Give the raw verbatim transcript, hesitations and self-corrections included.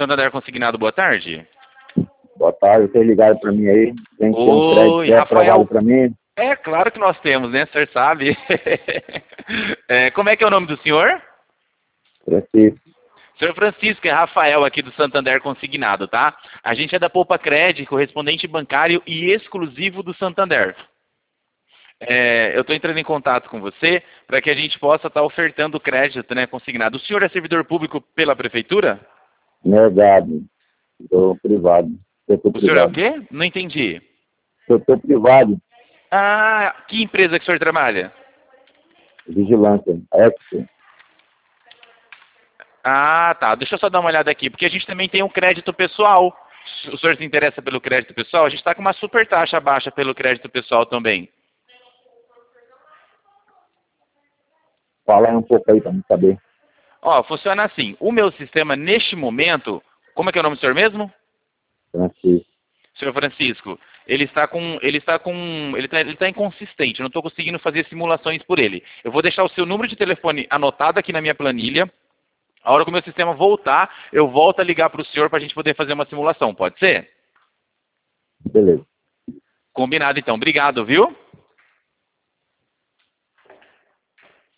Santander Consignado, boa tarde. Boa tarde, vocês ligaram para mim aí. Tem que ter um Oi, crédito Rafael. aprovado para mim. É claro que nós temos, né? O senhor sabe. É, como é que é o nome do senhor? Francisco. Senhor Francisco, é Rafael aqui do Santander Consignado, tá? A gente é da Poupa Cred, correspondente bancário e exclusivo do Santander. É, eu estou entrando em contato com você para que a gente possa estar ofertando crédito, né, consignado. O senhor é servidor público pela prefeitura? Negado. Estou privado. Setor O senhor é o privado. quê? Não entendi. Setor privado. Ah, que empresa que o senhor trabalha? Vigilância. Expo. Ah, tá. Deixa eu só dar uma olhada aqui, porque a gente também tem um crédito pessoal. O senhor se interessa pelo crédito pessoal? A gente está com uma super taxa baixa pelo crédito pessoal também. Fala aí um pouco aí para me saber. Ó, funciona assim. O meu sistema, neste momento, como é que é o nome do senhor mesmo? Francisco. Senhor Francisco, ele está com, ele está com, ele está, ele está inconsistente. Eu não estou conseguindo fazer simulações por ele. Eu vou deixar o seu número de telefone anotado aqui na minha planilha. A hora que o meu sistema voltar, eu volto a ligar para o senhor para a gente poder fazer uma simulação. Pode ser? Beleza. Combinado, então. Obrigado, viu?